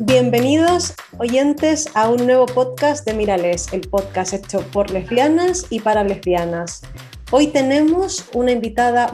Bienvenidos oyentes a un nuevo podcast de Mírales, el podcast hecho por lesbianas y para lesbianas. Hoy tenemos una invitada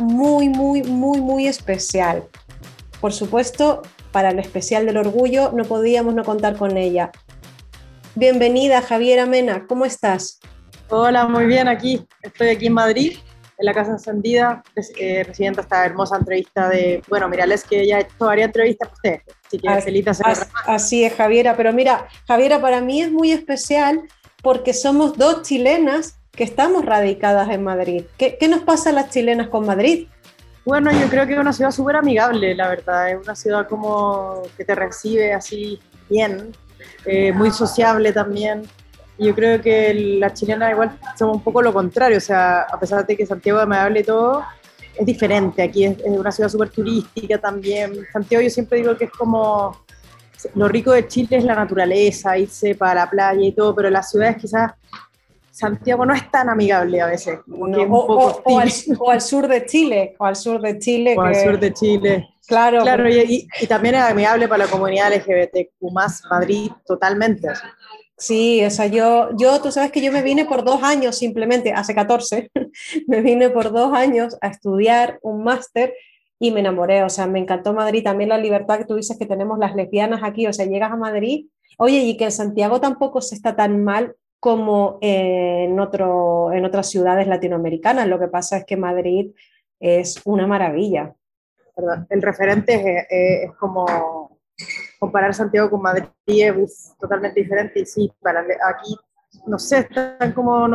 muy especial. Por supuesto, para el especial del orgullo no podíamos no contar con ella. Bienvenida, Javiera Mena, ¿cómo estás? Hola, muy bien, estoy aquí en Madrid, en la Casa Encendida, recibiendo esta hermosa entrevista de, Mírales, que ya he hecho varias entrevistas para ustedes, así que feliz. Así es, Javiera, pero mira, Javiera, para mí es muy especial porque somos dos chilenas que estamos radicadas en Madrid. ¿Qué nos pasa a las chilenas con Madrid? Bueno, yo creo que es una ciudad súper amigable, la verdad, es una ciudad como que te recibe así bien, muy sociable también. Yo creo que las chilenas igual somos un poco lo contrario, o sea, a pesar de que Santiago es amigable y todo, es diferente. Aquí es una ciudad súper turística también. Santiago yo siempre digo que es como, lo rico de Chile es la naturaleza, irse para la playa y todo, pero las ciudades quizás, Santiago no es tan amigable a veces. Como No, que es un poco o al sur de Chile, O al sur de Chile. Claro, y también es amigable para la comunidad LGBTQ+, Madrid, totalmente. Así. Sí, o sea, tú sabes que yo me vine por 2 años simplemente, hace 14, me vine por 2 años a estudiar un máster y me enamoré, o sea, me encantó Madrid, también la libertad que tú dices que tenemos las lesbianas aquí, o sea, llegas a Madrid, oye, y que en Santiago tampoco se está tan mal como en otras ciudades latinoamericanas, lo que pasa es que Madrid es una maravilla. ¿Verdad? El referente es como comparar Santiago con Madrid es totalmente diferente y sí, aquí, no sé, están como en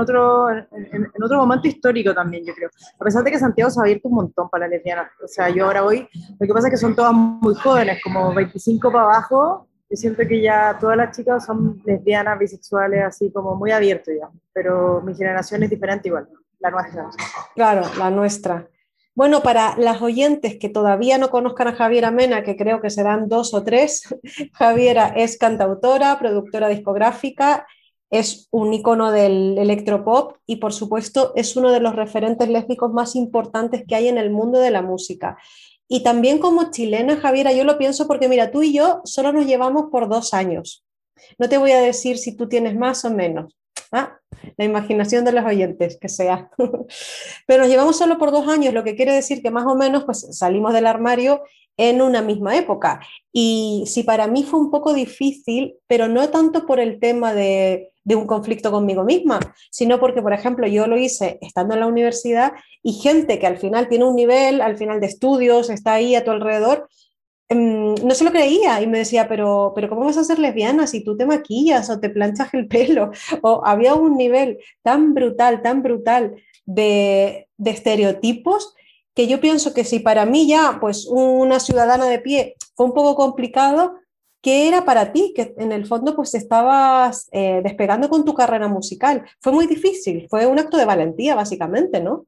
otro momento histórico también, yo creo. A pesar de que Santiago se ha abierto un montón para las lesbianas, o sea, yo ahora hoy, lo que pasa es que son todas muy jóvenes, como 25 para abajo, yo siento que ya todas las chicas son lesbianas, bisexuales, así como muy abiertos ya, pero mi generación es diferente igual, la nuestra. Claro, la nuestra. Bueno, para las oyentes que todavía no conozcan a Javiera Mena, que creo que serán 2 o 3, Javiera es cantautora, productora discográfica, es un icono del electropop y por supuesto es uno de los referentes lésbicos más importantes que hay en el mundo de la música. Y también como chilena, Javiera, yo lo pienso porque mira, tú y yo solo nos llevamos por 2 años. No te voy a decir si tú tienes más o menos. ¿Ah? La imaginación de los oyentes, que sea. Pero nos llevamos solo por 2 años, lo que quiere decir que más o menos pues, salimos del armario en una misma época. Y si para mí fue un poco difícil, pero no tanto por el tema de un conflicto conmigo misma, sino porque, por ejemplo, yo lo hice estando en la universidad y gente que al final tiene un nivel, al final de estudios, está ahí a tu alrededor, no se lo creía y me decía, pero ¿cómo vas a ser lesbiana si tú te maquillas o te planchas el pelo? O había un nivel tan brutal de estereotipos que yo pienso que si para mí ya, pues una ciudadana de pie fue un poco complicado, ¿qué era para ti? Que en el fondo pues estabas despegando con tu carrera musical. Fue muy difícil, fue un acto de valentía básicamente, ¿no?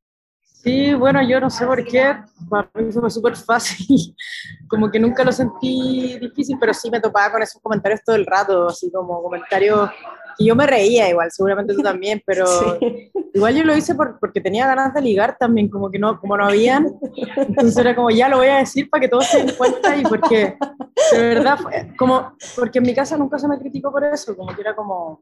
Sí, bueno, yo no sé por qué, para mí fue súper fácil, como que nunca lo sentí difícil, pero sí me topaba con esos comentarios todo el rato, así como comentarios que yo me reía igual, seguramente tú también, pero Sí. igual yo lo hice porque tenía ganas de ligar también, como no habían, entonces era como ya lo voy a decir para que todos se den cuenta y porque de verdad, porque en mi casa nunca se me criticó por eso, como que era como,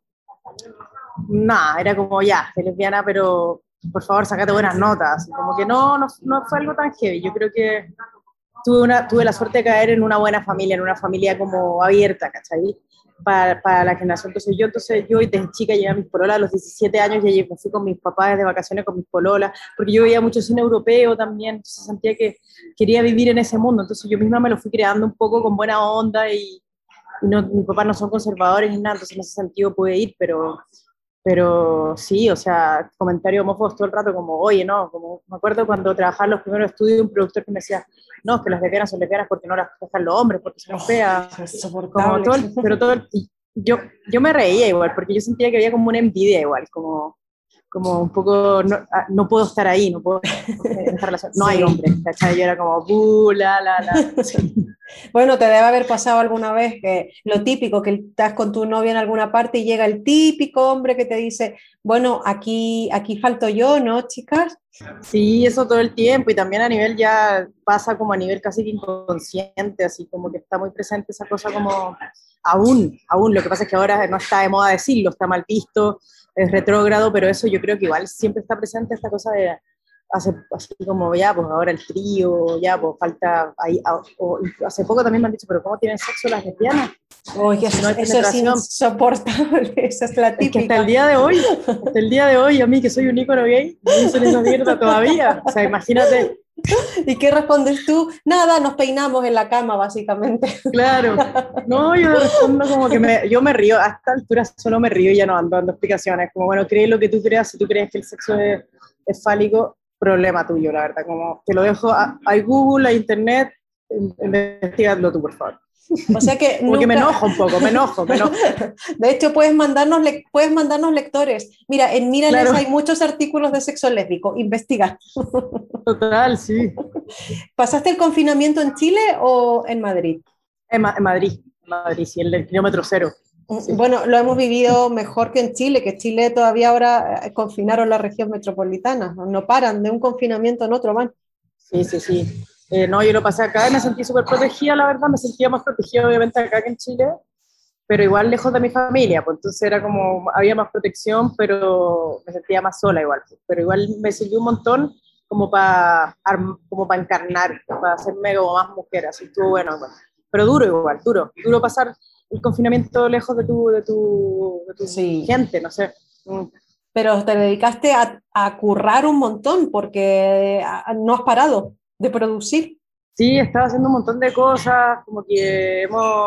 nada, era como ya, soy lesbiana, pero por favor, sacate buenas notas. Como que no fue algo tan heavy. Yo creo que tuve la suerte de caer en una buena familia, en una familia como abierta, ¿cachai? Para la generación que soy yo. Entonces yo desde chica llegué a mis pololas, a los 17 años ya me fui con mis papás de vacaciones con mis pololas, porque yo veía mucho cine europeo también, entonces sentía que quería vivir en ese mundo. Entonces yo misma me lo fui creando un poco con buena onda y no, mis papás no son conservadores ni nada, entonces en ese sentido pude ir, pero sí, o sea, comentarios homófobos todo el rato, como, oye, no, como me acuerdo cuando trabajaba en los primeros estudios, un productor que me decía, no, es que las lesbianas son lesbianas porque no las dejan los hombres, porque son feas, Es como insoportable. yo me reía igual, porque yo sentía que había como una envidia igual, como un poco, no puedo estar ahí, no puedo en esta relación, no hay Sí. hombres, ¿cachai? Yo era como, la. Sí. Bueno, te debe haber pasado alguna vez que lo típico, que estás con tu novia en alguna parte y llega el típico hombre que te dice, bueno, aquí falto yo, ¿no, chicas? Sí, eso todo el tiempo y también a nivel ya pasa como a nivel casi que inconsciente, así como que está muy presente esa cosa como aún, lo que pasa es que ahora no está de moda decirlo, está mal visto, es retrógrado, pero eso yo creo que igual siempre está presente esta cosa de así como ya, pues ahora el trío, ya, pues falta ahí, o hace poco también me han dicho, pero ¿cómo tienen sexo las lesbianas? Oye, Si no hay eso es penetración. insoportable, esa es la Es que típica. hasta el día de hoy, a mí que soy un ícono gay, me dicen esa mierda todavía. O sea, imagínate, ¿Y qué respondes tú? Nada, nos peinamos en la cama, básicamente. claro. No, yo le respondo como que yo me río, a esta altura solo me río y ya no ando dando explicaciones. Como, bueno, cree lo que tú creas, si tú crees que el sexo es fálico, problema tuyo, la verdad. Como te lo dejo a Google, a Internet, investigadlo tú, por favor. O sea que Como que me nunca... enojo un poco, me enojo. De hecho, puedes mandarnos lectores. Mira, en Mírales Claro, hay muchos artículos de sexo lésbico. Investiga. total, sí. ¿Pasaste el confinamiento en Chile o en Madrid? En Madrid, sí, el kilómetro cero. Sí. Bueno, lo hemos vivido mejor que en Chile, que Chile todavía ahora confinaron la región metropolitana. No paran de un confinamiento en otro, van. Sí, sí, sí. No, yo lo pasé acá y me sentí súper protegida, la verdad, me sentía más protegida obviamente acá que en Chile, pero igual lejos de mi familia, pues entonces era como, había más protección, pero me sentía más sola igual, pues. Pero igual me sirvió un montón como para encarnar, para hacerme como más mujer, así estuvo bueno. Pero duro igual, duro pasar el confinamiento lejos de tu Sí, gente, no sé. Mm. pero te dedicaste a currar un montón porque no has parado de producir. Sí, estaba haciendo un montón de cosas, como que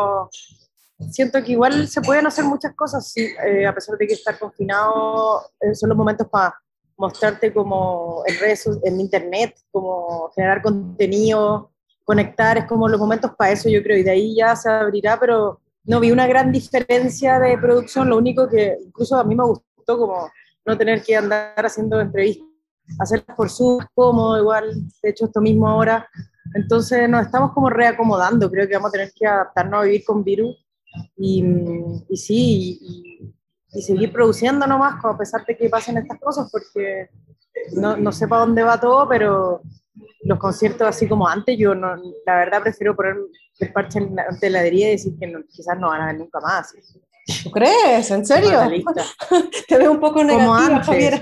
siento que igual se pueden hacer muchas cosas, sí, a pesar de que estar confinado, son los momentos para mostrarte como en en internet, como generar contenido, conectar, es como los momentos para eso yo creo, y de ahí ya se abrirá, pero no vi una gran diferencia de producción, lo único que incluso a mí me gustó como no tener que andar haciendo entrevistas, hacerlas por Zoom, cómodo, igual, de hecho esto mismo ahora, entonces nos estamos como reacomodando, creo que vamos a tener que adaptarnos a vivir con virus y, y sí, y seguir produciendo nomás, a pesar de que pasen estas cosas, porque no sé para dónde va todo, pero los conciertos así como antes, yo no, la verdad prefiero poner el parche en la heladería y decir que quizás no van a ver nunca más. ¿Tú crees? ¿En Soy serio? fatalista. Te veo un poco Como negativa, antes, Javier.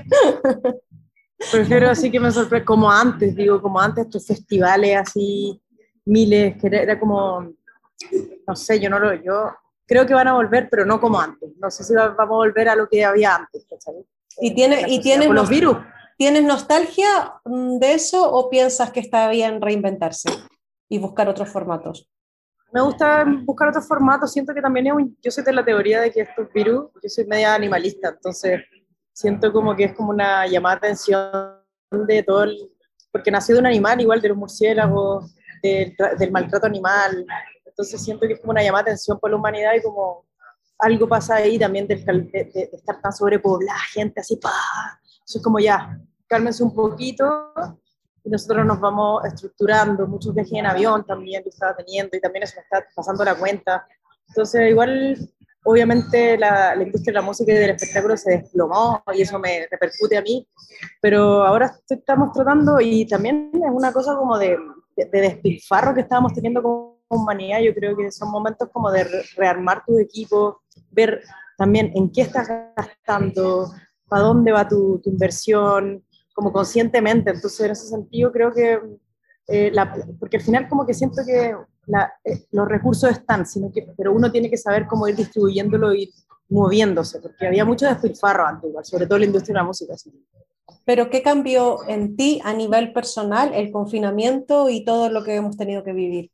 prefiero así que me sorprende, como antes, digo, como antes, estos festivales así, miles, que era como, no sé, yo creo que van a volver, pero no como antes. No sé si vamos a volver a lo que había antes, ¿sabes? ¿Y, En tiene, la y sociedad. tienes, Por los virus. tienes nostalgia de eso o piensas que está bien reinventarse y buscar otros formatos? Me gusta buscar otros formatos. Siento que también yo soy de la teoría de que estos virus, yo soy media animalista, entonces siento como que es como una llamada de atención de todo porque nació de un animal, igual de los murciélagos, del maltrato animal. Entonces siento que es como una llamada de atención por la humanidad y como algo pasa ahí también de estar tan sobrepoblada, gente así, ¡pah! Eso es como ya, cálmense un poquito y nosotros nos vamos estructurando, muchos viajes en avión también yo estaba teniendo y también eso me está pasando la cuenta. Entonces igual, obviamente la industria de la música y del espectáculo se desplomó y eso me repercute a mí, pero ahora estamos tratando y también es una cosa como de despilfarro que estábamos teniendo como humanidad, yo creo que son momentos como de rearmar tu equipo, ver también en qué estás gastando, para dónde va tu inversión, como conscientemente. Entonces, en ese sentido, creo que, porque al final como que siento que los recursos están, pero uno tiene que saber cómo ir distribuyéndolo y moviéndose, porque había mucho despilfarro antes, igual, sobre todo en la industria de la música. Así. ¿Pero qué cambió en ti a nivel personal el confinamiento y todo lo que hemos tenido que vivir?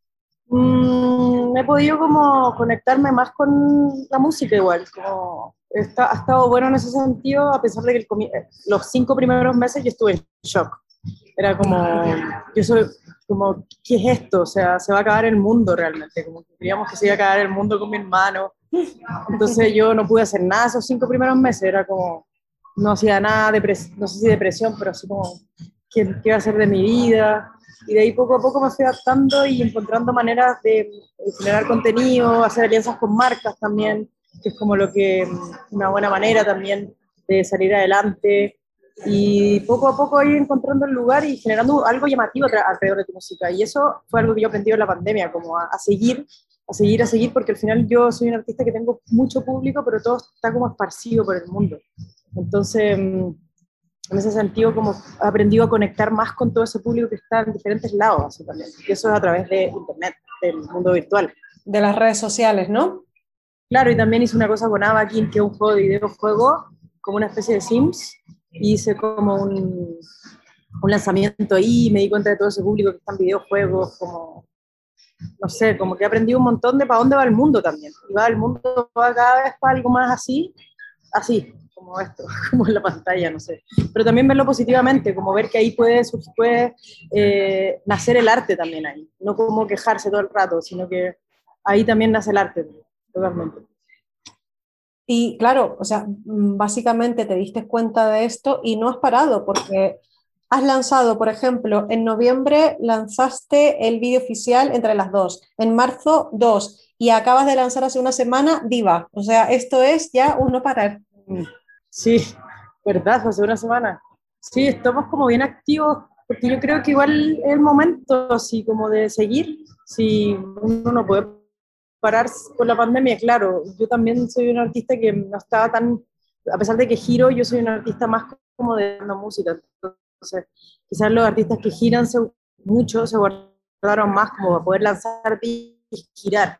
He podido como conectarme más con la música igual, como ha estado bueno en ese sentido, a pesar de que los 5 primeros meses yo estuve en shock. Era como, yo soy como, ¿qué es esto? O sea, se va a acabar el mundo realmente, como que creíamos que se iba a acabar el mundo con mi hermano. Entonces yo no pude hacer nada esos 5 primeros meses, era como, no hacía nada, no sé si depresión, pero así como, qué va a ser de mi vida. Y de ahí poco a poco me fui adaptando y encontrando maneras de generar contenido, hacer alianzas con marcas también, que es como una buena manera también de salir adelante. Y poco a poco ir encontrando el lugar y generando algo llamativo alrededor de tu música. Y eso fue algo que yo aprendí en la pandemia, como a seguir, porque al final yo soy un artista que tengo mucho público, pero todo está como esparcido por el mundo. Entonces, en ese sentido, como he aprendido a conectar más con todo ese público que está en diferentes lados, así también. Y eso es a través de Internet, del mundo virtual. De las redes sociales, ¿no? Claro, y también hice una cosa con Avakin, que es un juego de videojuego, como una especie de Sims, y hice como un lanzamiento ahí, y me di cuenta de todo ese público que está en videojuegos, como, no sé, como que he aprendido un montón de para dónde va el mundo también. Y va el mundo va cada vez para algo más así, como esto, como en la pantalla, no sé. Pero también verlo positivamente, como ver que ahí puede nacer el arte también ahí. No como quejarse todo el rato, sino que ahí también nace el arte, totalmente. Y claro, o sea, básicamente te diste cuenta de esto y no has parado porque has lanzado, por ejemplo, en noviembre lanzaste el vídeo oficial Entre las dos, en marzo dos y acabas de lanzar hace una semana Diva. O sea, esto es ya un no parar. Sí, verdad, hace una semana. Sí, estamos como bien activos, porque yo creo que igual es el momento así como de seguir, si uno no puede parar con la pandemia, claro, yo también soy un artista que no estaba tan, a pesar de que giro, yo soy un artista más como de música, entonces quizás los artistas que giran mucho se guardaron más como para poder lanzar y girar.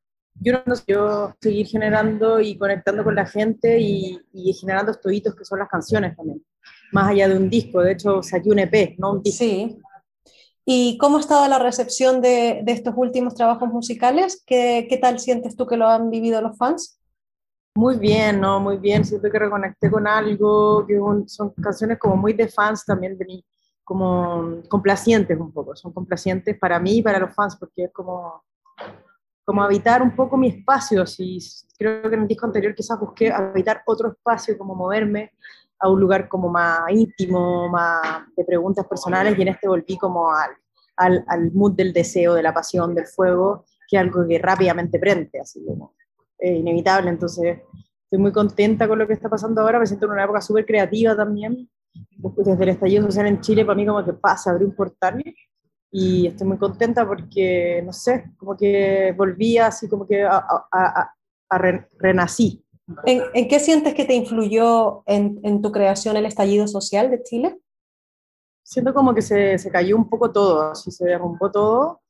Yo seguir generando y conectando con la gente y generando estos hitos que son las canciones también, más allá de un disco. De hecho saqué un EP, no un disco. Sí. ¿Y cómo ha estado la recepción de estos últimos trabajos musicales? ¿Qué tal sientes tú que lo han vivido los fans? Muy bien, ¿no? Muy bien, siento que reconecté con algo, son canciones como muy de fans también, como complacientes un poco, son complacientes para mí y para los fans, porque es como habitar un poco mi espacio, así, creo que en el disco anterior quizás busqué habitar otro espacio, como moverme a un lugar como más íntimo, más de preguntas personales, y en este volví como al mood del deseo, de la pasión, del fuego, que es algo que rápidamente prende, así como inevitable. Entonces estoy muy contenta con lo que está pasando ahora, me siento en una época súper creativa también. Desde el estallido social en Chile, para mí como que pasa, abrí un portal y estoy muy contenta porque, no sé, como que volví así, como que renací. ¿En qué sientes que te influyó en tu creación el estallido social de Chile? Siento como que se cayó un poco todo, así se derrumbó todo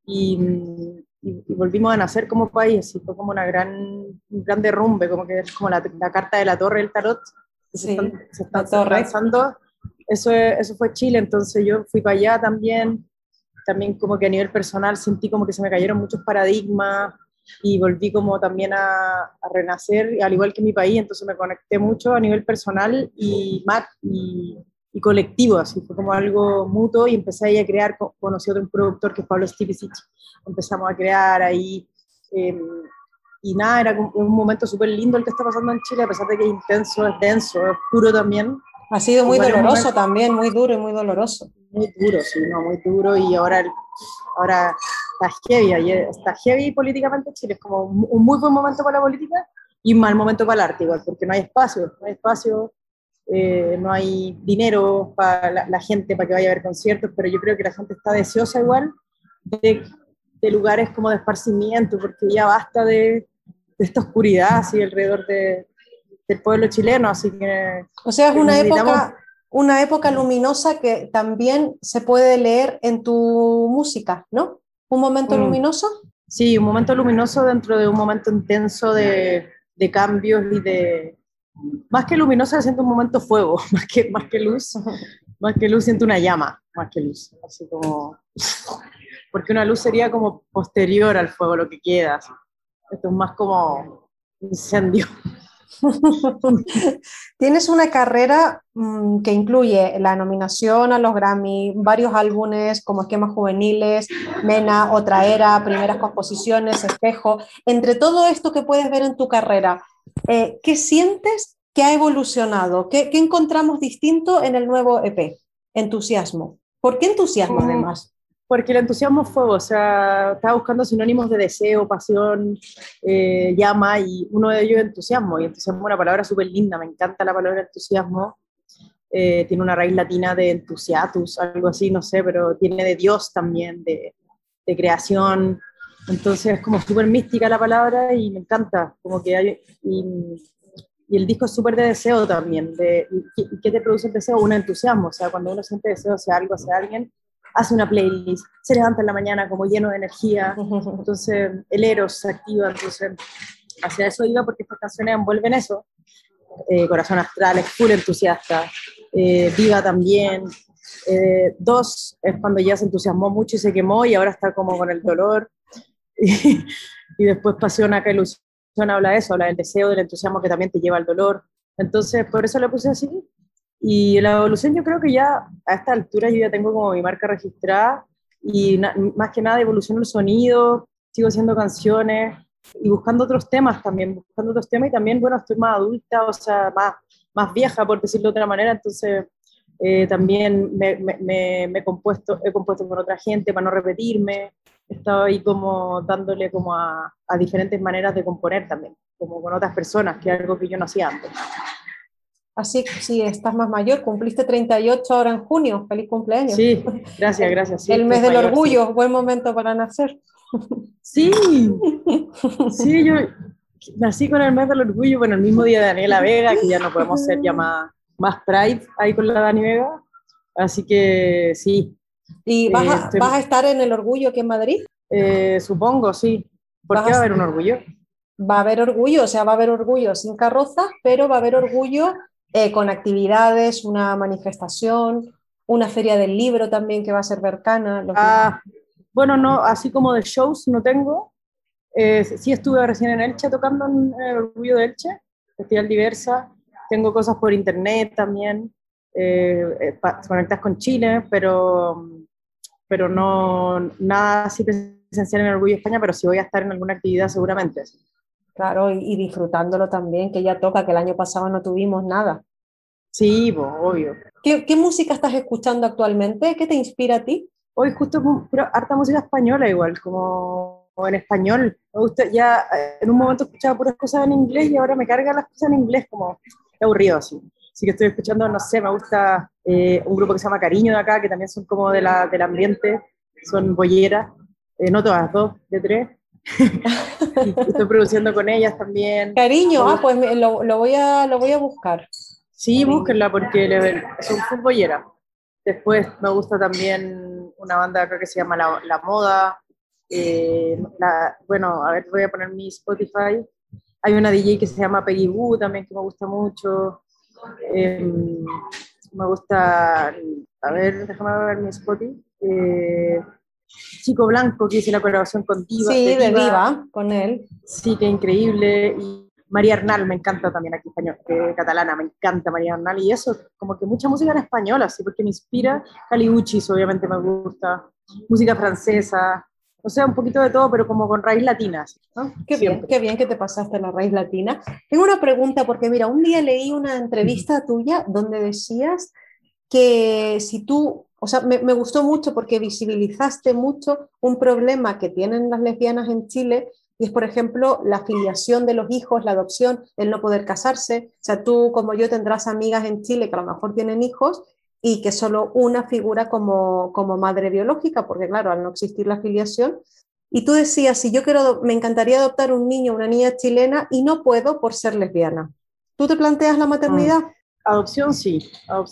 y volvimos a nacer como país, y fue como un gran derrumbe, como que es como la carta de la torre del tarot, que Sí, se están la torre. lanzando. Eso fue Chile, entonces yo fui para allá también como que a nivel personal sentí como que se me cayeron muchos paradigmas y volví como también a renacer, al igual que mi país, entonces me conecté mucho a nivel personal y colectivo, así fue como algo mutuo y empecé ahí a crear, conocí a un productor que es Pablo Stipicic, empezamos a crear ahí y nada, era un momento súper lindo el que está pasando en Chile, a pesar de que es intenso, es denso, es oscuro también. Ha sido muy Igual es un doloroso momento también, muy duro y muy doloroso. muy duro, sí, no, muy duro y ahora está heavy políticamente Chile, es como un muy buen momento para la política y un mal momento para el arte igual, porque no hay espacio, no hay dinero para la gente para que vaya a ver conciertos, pero yo creo que la gente está deseosa igual de lugares como de esparcimiento, porque ya basta de esta oscuridad así alrededor del pueblo chileno, así O sea, es que necesitamos. una época luminosa que también se puede leer en tu música, ¿no? Un momento luminoso. Sí, un momento luminoso dentro de un momento intenso de cambios más que luminoso, siento un momento fuego, más que luz, más que luz siento una llama, más que luz, así como, porque una luz sería como posterior al fuego, lo que queda, así. Esto es más como incendio. Tienes una carrera que incluye la nominación a los Grammy, varios álbumes como Esquemas Juveniles, Mena, Otra Era, primeras composiciones, Espejo. Entre todo esto que puedes ver en tu carrera, ¿qué sientes que ha evolucionado? ¿Qué encontramos distinto en el nuevo EP, entusiasmo. ¿Por qué entusiasmo además? Porque el entusiasmo es fuego, o sea, estaba buscando sinónimos de deseo, pasión, llama, y uno de ellos es entusiasmo, y entusiasmo es una palabra súper linda, me encanta la palabra entusiasmo, tiene una raíz latina de entusiatus, algo así, no sé, pero tiene de Dios también, de creación, entonces es como súper mística la palabra y me encanta, como que hay, y el disco es súper de deseo también, ¿y qué te produce el deseo? Un entusiasmo, o sea, cuando uno siente deseo hacia algo, hacia alguien, hace una playlist, se levanta en la mañana como lleno de energía, entonces el Eros se activa, entonces hacia eso iba porque estas canciones envuelven eso, Corazón Astral es full entusiasta, Viva también, Dos es cuando ya se entusiasmó mucho y se quemó y ahora está como con el dolor, y después Pasión acá Ilusión habla de eso, habla del deseo, del entusiasmo que también te lleva al dolor, entonces por eso le puse así. Y la evolución yo creo que ya a esta altura yo ya tengo como mi marca registrada y más que nada evoluciono el sonido, sigo haciendo canciones y buscando otros temas también, buscando otros temas y también, bueno, estoy más adulta, o sea, más vieja por decirlo de otra manera, entonces también he compuesto con otra gente para no repetirme, he estado ahí como dándole como a diferentes maneras de componer también, como con otras personas, que es algo que yo no hacía antes. Así que sí, estás más mayor, cumpliste 38 ahora en junio, feliz cumpleaños. Sí, gracias, sí, El mes estoy del mayor, sí. orgullo, buen momento para nacer. Sí, sí, yo nací con el mes del orgullo, bueno, el mismo día de Daniela Vega, que ya no podemos ser ya más Pride ahí con la Dani Vega, así que sí. ¿Y vas a estar en el orgullo aquí en Madrid? Supongo, sí. ¿Por qué va a haber un orgullo? Va a haber orgullo, o sea, va a haber orgullo sin carroza, pero va a haber orgullo con actividades, una manifestación, una feria del libro también que va a ser cercana. Bueno, no, así como de shows no tengo. Sí estuve recién en Elche tocando en el Orgullo de Elche, Festival Diversa. Tengo cosas por internet también, conectadas con Chile, pero no nada así presencial en el Orgullo de España, pero sí voy a estar en alguna actividad seguramente. Claro, y disfrutándolo también, que ya toca, que el año pasado no tuvimos nada. Sí, pues, obvio. ¿Qué música estás escuchando actualmente? ¿Qué te inspira a ti? Hoy justo harta música española igual, como en español. Me gusta, ya en un momento escuchaba puras cosas en inglés y ahora me cargan las cosas en inglés, como aburrido así. Así que estoy escuchando, no sé, me gusta un grupo que se llama Cariño de acá, que también son como del ambiente, son bolleras, no todas, dos de tres. Y estoy produciendo con ellas también. Cariño, pues lo voy a buscar. Sí, búsquenla porque son full bolleras. Después me gusta también una banda acá que se llama La Moda. Bueno, a ver, voy a poner mi Spotify. Hay una DJ que se llama Peggy Boo también que me gusta mucho. Me gusta, a ver, déjame ver mi Spotify. Chico Blanco, que hice la colaboración con Diva. Sí, de Diva, con él. Sí, qué increíble. Y María Arnal me encanta también aquí español, catalana, me encanta María Arnal. Y eso, como que mucha música en español, así, porque me inspira. Kali Uchis, obviamente me gusta. Música francesa. O sea, un poquito de todo, pero como con raíz latina. ¿No? Qué bien que te pasaste la raíz latina. Tengo una pregunta, porque mira, un día leí una entrevista tuya donde decías que si tú, o sea, me gustó mucho porque visibilizaste mucho un problema que tienen las lesbianas en Chile, y es, por ejemplo, la filiación de los hijos, la adopción, el no poder casarse. O sea, tú como yo tendrás amigas en Chile que a lo mejor tienen hijos y que solo una figura como madre biológica, porque claro, al no existir la filiación. Y tú decías, si yo quiero, me encantaría adoptar un niño o una niña chilena y no puedo por ser lesbiana. ¿Tú te planteas la maternidad? Adopción sí,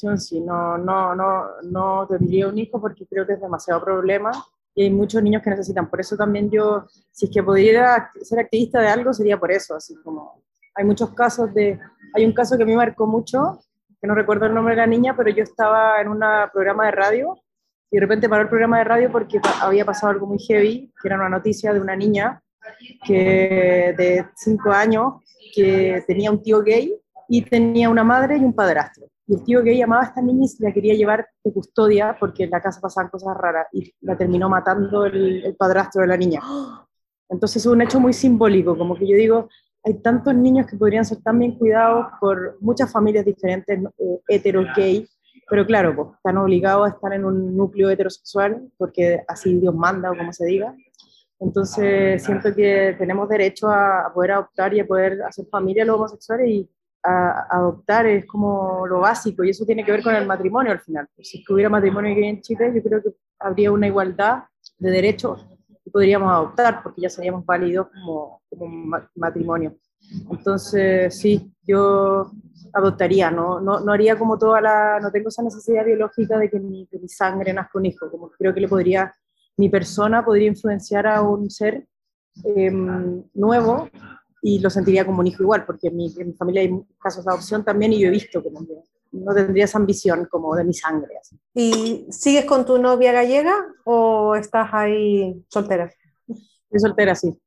no tendría un hijo porque creo que es demasiado problema y hay muchos niños que necesitan. Por eso también yo, si es que pudiera ser activista de algo, sería por eso, así como hay muchos casos hay un caso que a mí me marcó mucho, que no recuerdo el nombre de la niña, pero yo estaba en un programa de radio y de repente paró el programa de radio porque había pasado algo muy heavy, que era una noticia de una niña de 5 años que tenía un tío gay y tenía una madre y un padrastro. Y el tío gay amaba a esta niña y se la quería llevar de custodia porque en la casa pasaban cosas raras y la terminó matando el padrastro de la niña. Entonces es un hecho muy simbólico, como que yo digo, hay tantos niños que podrían ser tan bien cuidados por muchas familias diferentes, hetero, gay, pero claro, pues están obligados a estar en un núcleo heterosexual, porque así Dios manda o como se diga. Entonces siento que tenemos derecho a poder adoptar y a poder hacer familia los homosexuales, y adoptar es como lo básico, y eso tiene que ver con el matrimonio al final. Pues, si hubiera matrimonio gay en Chile, yo creo que habría una igualdad de derechos y podríamos adoptar, porque ya seríamos válidos como matrimonio. Entonces, sí, yo adoptaría, no haría como no tengo esa necesidad biológica de que mi sangre nazca un hijo, como que creo que mi persona podría influenciar a un ser nuevo, y lo sentiría como un hijo igual, porque en mi familia hay casos de adopción también, y yo he visto que no tendría esa ambición como de mi sangre. Así. ¿Y sigues con tu novia gallega o estás ahí soltera? Estoy soltera, sí.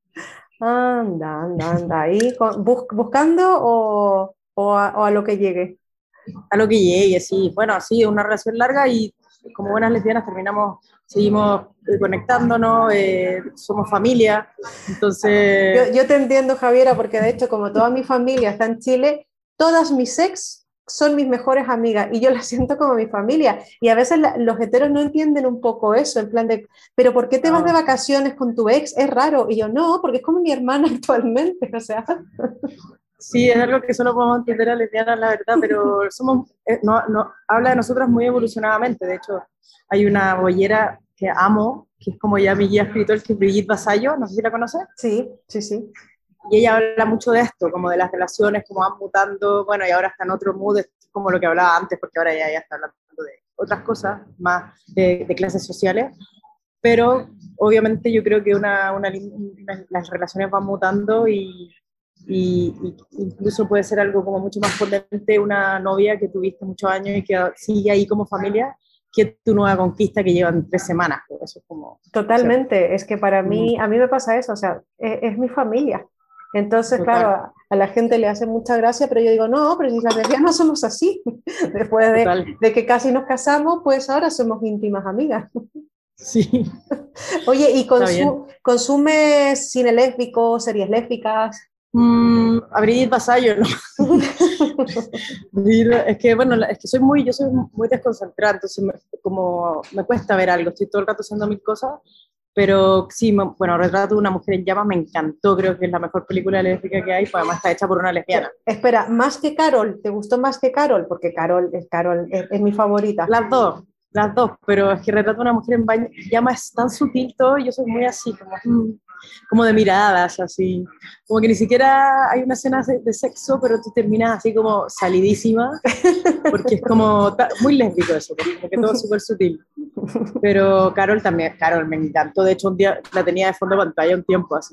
Anda, ahí buscando o a lo que llegue. A lo que llegue, sí. Bueno, sí, una relación larga, y como buenas lesbianas seguimos conectándonos, somos familia, entonces... Yo te entiendo, Javiera, porque de hecho, como toda mi familia está en Chile, todas mis ex son mis mejores amigas y yo las siento como mi familia. Y a veces los heteros no entienden un poco eso, en plan de, pero ¿por qué te vas de No. vacaciones con tu ex? Es raro. Y yo, no, porque es como mi hermana actualmente, o sea. Sí, es algo que solo podemos entender a lesbianas, la verdad, pero habla de nosotras muy evolucionadamente. De hecho, hay una boyera que amo, que es como ya mi guía espiritual, que es Brigitte Vasallo, no sé si la conoces. Sí, sí, sí. Y ella habla mucho de esto, como de las relaciones, cómo van mutando, bueno, y ahora está en otro mood, es como lo que hablaba antes, porque ahora ya está hablando de otras cosas, más de clases sociales, pero obviamente yo creo que las relaciones van mutando, y incluso puede ser algo como mucho más potente una novia que tuviste muchos años y que sigue ahí como familia, que tu nueva conquista que llevan 3 semanas. Eso es como... Totalmente. Es que para mí, a mí me pasa eso, o sea, es mi familia. Entonces, claro, Total, a la gente le hace mucha gracia, pero yo digo, no, pero si las lesbianas somos así. Después total, de que casi nos casamos, pues ahora somos íntimas amigas. sí, Oye, ¿y está bien. consumes cine lésbico, series lésbicas? A Brigitte Vasallo, ¿no? Es que, bueno, es que yo soy muy desconcentrada, entonces como me cuesta ver algo, estoy todo el rato haciendo mil cosas, pero sí, bueno, Retrato de una mujer en llamas me encantó, creo que es la mejor película lésbica que hay, pues además está hecha por una lesbiana. Espera, más que Carol, ¿te gustó más que Carol? Porque Carol es mi favorita. Las dos, pero es que Retrato de una mujer en llamas es tan sutil todo, y yo soy muy así, como de miradas, así, como que ni siquiera hay una escena de sexo, pero tú terminas así como salidísima, porque es como muy lésbico eso, como que todo es súper sutil. Pero Carol me encantó, de hecho un día la tenía de fondo de pantalla un tiempo así.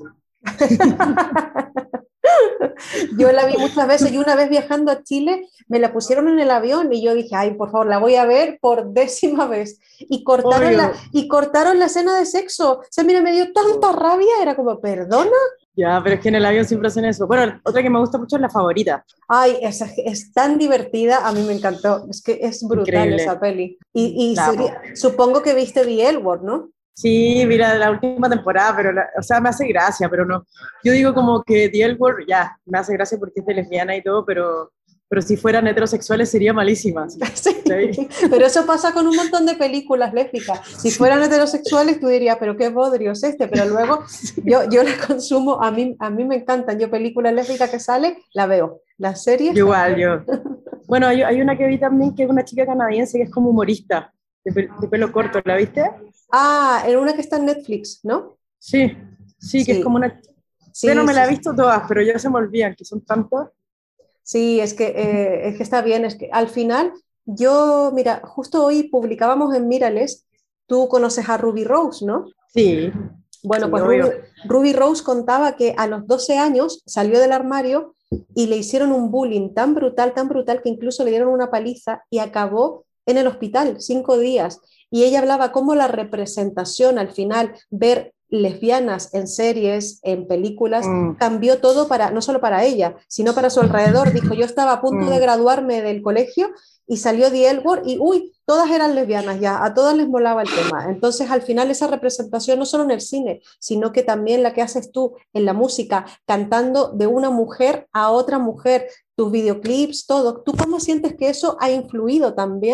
Yo la vi muchas veces y una vez viajando a Chile me la pusieron en el avión y yo dije, ay, por favor, la voy a ver por 10ª vez. Obvio. Y cortaron la escena de sexo. O sea, mira, me dio tanta rabia, era como, ¿perdona? Ya, pero es que en el avión siempre hacen eso. Bueno, otra que me gusta mucho es La Favorita. Ay, es tan divertida, a mí me encantó. Es que es brutal esa Increíble. peli. La amo. Supongo que viste The L Word, ¿no? Sí, mira, la última temporada, pero, o sea, me hace gracia, pero no. Yo digo como que The L Word, ya, me hace gracia porque es de lesbiana y todo, pero si fueran heterosexuales sería malísima. ¿Sí? Sí, pero eso pasa con un montón de películas lésbicas. Si fueran heterosexuales, tú dirías, pero qué bodrio es este, pero luego yo la consumo, a mí me encantan, yo películas lésbicas que sale, la veo, las series Igual, también. yo. Bueno, hay una que vi también que es una chica canadiense que es como humorista, de pelo corto, ¿la viste? Ah, en una que está en Netflix, ¿no? Sí, sí, que es como Sí, una... Bueno, sí, me la sí, he visto todas, pero ya se me olvidan, que son tantas. sí, es que está bien, es que al final yo, mira, justo hoy publicábamos en Mirales, tú conoces a Ruby Rose, ¿no? Sí, Bueno, sí, pues obvio. Ruby Rose contaba que a los 12 años salió del armario y le hicieron un bullying tan brutal que incluso le dieron una paliza y acabó en el hospital 5 días. Y ella hablaba cómo la representación al final, ver lesbianas en series, en películas, Mm, cambió todo para, no solo para ella, sino para su alrededor. Dijo, yo estaba a punto de mm. graduarme del colegio y salió The L Word y uy, todas eran lesbianas ya, a todas les molaba el tema. Entonces, al final, esa representación, no solo en el cine, sino que también la que haces tú en la música, cantando de una mujer a otra mujer, tus videoclips, todo. ¿Tú cómo sientes que eso ha influido también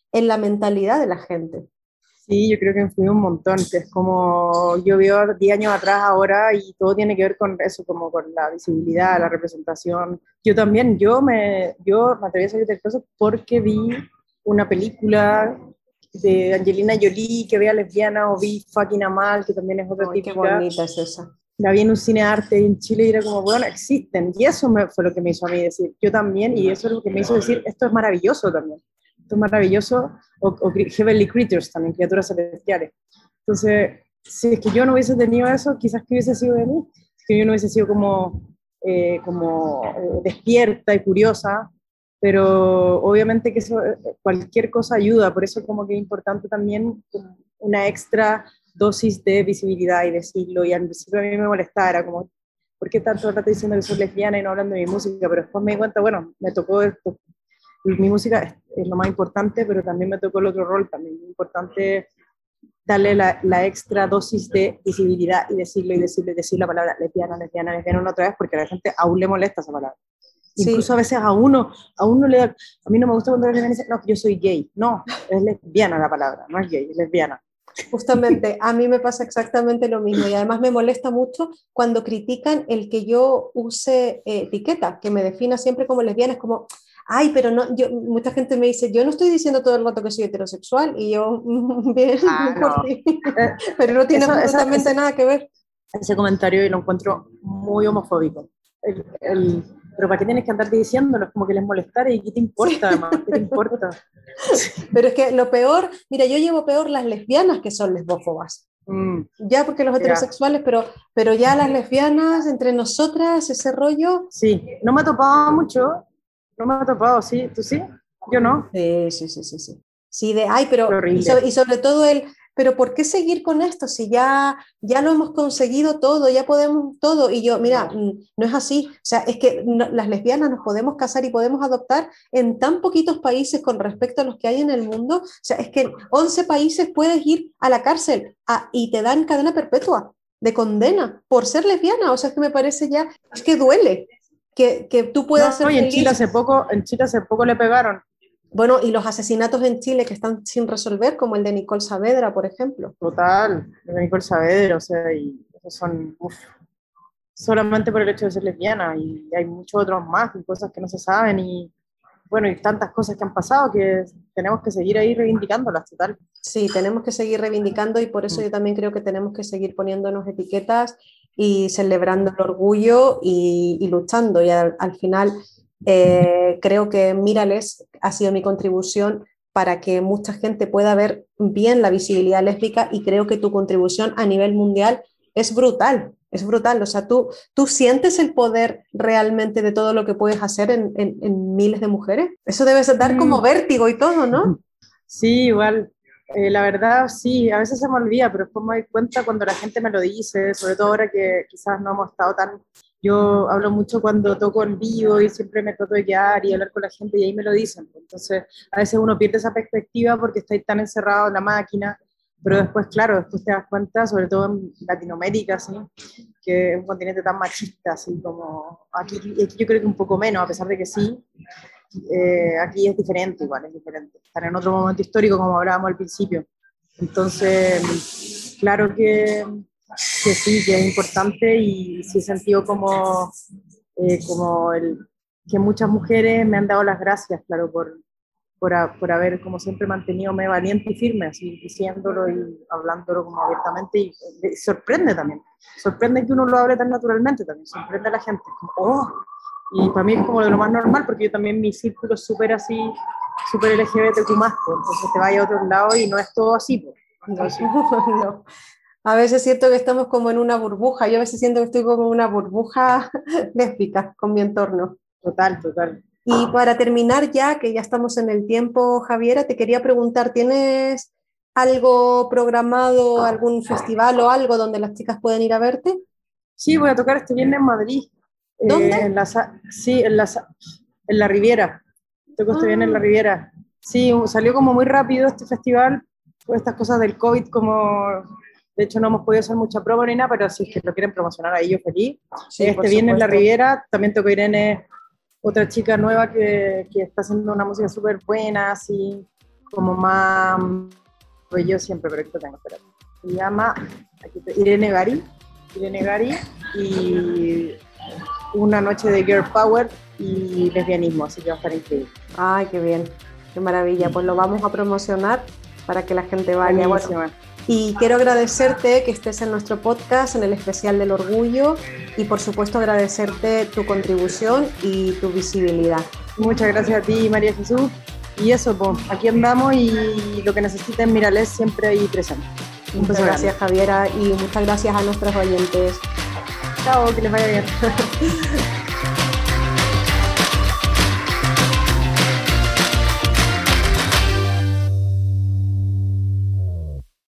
en la mentalidad de la gente. Sí, yo creo que influye un montón, que es como yo veo 10 años atrás ahora y todo tiene que ver con eso, como con la visibilidad, la representación. Yo también, yo me atreví a salir del closet porque vi una película de Angelina Jolie que vea lesbiana, o vi Fucking Amal, que también es otra Ay, qué típica. bonita es esa. La vi en un cine de arte en Chile y era como, bueno, existen. Y eso fue lo que me hizo a mí decir, yo también, y eso es lo que me hizo decir, esto es maravilloso también. Esto es maravilloso, o Heavenly Creatures también, criaturas celestiales. Entonces, si es que yo no hubiese tenido eso, quizás que hubiese sido de mí, si que yo no hubiese sido despierta y curiosa, pero obviamente que eso, cualquier cosa ayuda, por eso como que es importante también una extra dosis de visibilidad y decirlo, y al principio a mí me molestaba, era como, ¿por qué tanto rato diciendo que soy lesbiana y no hablando de mi música? Pero después me di cuenta, bueno, me tocó esto, mi música es lo más importante, pero también me tocó el otro rol, también es importante darle la extra dosis de visibilidad y decirlo y decirlo y decir la palabra lesbiana, lesbiana, lesbiana una otra vez, porque a la gente aún le molesta esa palabra. Sí. Incluso a veces a uno le da, a mí no me gusta cuando la lesbiana dice, no, yo soy gay. No, es lesbiana la palabra, no es gay, es lesbiana. Justamente, a mí me pasa exactamente lo mismo y además me molesta mucho cuando critican el que yo use etiqueta, que me defina siempre como lesbiana, es como, ay, pero no, mucha gente me dice, yo no estoy diciendo todo el rato que soy heterosexual y yo, bien, por No. ti, pero no tiene absolutamente nada que ver. Ese comentario y lo encuentro muy homofóbico. Pero ¿para qué tienes que andar diciéndolo? Es como que les molestara y ¿qué te importa, sí. Además? ¿Qué te importa? Pero es que lo peor, mira, yo llevo peor las lesbianas que son lesbófobas. Ya porque los heterosexuales, pero ya las lesbianas, entre nosotras, ese rollo. Sí, no me ha topado mucho, no me ha topado, ¿sí? ¿Tú sí? Yo no. Sí. Sí, ay, pero y sobre todo pero ¿por qué seguir con esto? Si ya lo hemos conseguido todo, ya podemos todo. Y yo, mira, no es así. O sea, es que las lesbianas nos podemos casar y podemos adoptar en tan poquitos países con respecto a los que hay en el mundo. O sea, es que en 11 países puedes ir a la cárcel y te dan cadena perpetua de condena por ser lesbiana. O sea, es que me parece ya, es que duele que tú puedas ser feliz. En Chile hace poco le pegaron. Bueno, y los asesinatos en Chile que están sin resolver, como el de Nicole Saavedra, por ejemplo. Total, el de Nicole Saavedra, o sea, y esos son, solamente por el hecho de ser lesbiana, y hay muchos otros más, y cosas que no se saben, y bueno, y tantas cosas que han pasado que tenemos que seguir ahí reivindicándolas, total. Sí, tenemos que seguir reivindicando, y por eso yo también creo que tenemos que seguir poniéndonos etiquetas y celebrando el orgullo y luchando, y al final... creo que Mírales ha sido mi contribución para que mucha gente pueda ver bien la visibilidad lésbica, y creo que tu contribución a nivel mundial es brutal, o sea, tú sientes el poder realmente de todo lo que puedes hacer en miles de mujeres. Eso debe dar como vértigo y todo, ¿no? Sí, igual. La verdad, sí, a veces se me olvida, pero después me doy cuenta cuando la gente me lo dice, sobre todo ahora que quizás no hemos estado tan... Yo hablo mucho cuando toco en vivo y siempre me trato de quedar y hablar con la gente y ahí me lo dicen. Entonces, a veces uno pierde esa perspectiva porque está tan encerrado en la máquina, pero después, claro, después te das cuenta, sobre todo en Latinoamérica, ¿sí? Que es un continente tan machista, así como aquí yo creo que un poco menos, a pesar de que sí. Aquí es diferente, igual es diferente. Están en otro momento histórico, como hablábamos al principio. Entonces, claro que sí, que es importante, y sí he sentido como que muchas mujeres me han dado las gracias, claro, por haber, como siempre, mantenido valiente y firme, así diciéndolo y hablándolo como abiertamente, y sorprende también. Sorprende que uno lo hable tan naturalmente también, sorprende a la gente. Como, oh. Y para mí es como de lo más normal, porque yo también mi círculo es súper así, súper LGBTQ+, entonces te vayas a otro lado y no es todo así, pues. Entonces, no. A veces siento que estamos como en una burbuja, yo a veces siento que estoy como en una burbuja lésbica con mi entorno. Total. Y para terminar ya, que ya estamos en el tiempo, Javiera, te quería preguntar, ¿tienes algo programado, algún festival o algo donde las chicas pueden ir a verte? Sí, voy a tocar este viernes en Madrid. ¿Dónde? En la Riviera. Toco este viernes en la Riviera. Sí, salió como muy rápido este festival, por estas cosas del COVID, como... De hecho, no hemos podido hacer mucha promo ni nada, pero si es que lo quieren promocionar ahí, yo feliz. Sí, este viernes en la Riviera, también tocó Irene, otra chica nueva que está haciendo una música súper buena, así, como más, pues yo siempre, pero aquí lo tengo, espérate. Se llama Irene Gary, y una noche de girl power y lesbianismo, así que va a estar increíble. Ay, qué bien, qué maravilla. Pues lo vamos a promocionar para que la gente vaya. Bueno, y quiero agradecerte que estés en nuestro podcast, en el especial del orgullo, y por supuesto agradecerte tu contribución y tu visibilidad. Muchas gracias a ti, María Jesús. Y eso, pues, aquí andamos y lo que necesiten, Miralés siempre ahí presente. Muchas gracias, Javiera, y muchas gracias a nuestros oyentes. Chao, que les vaya bien.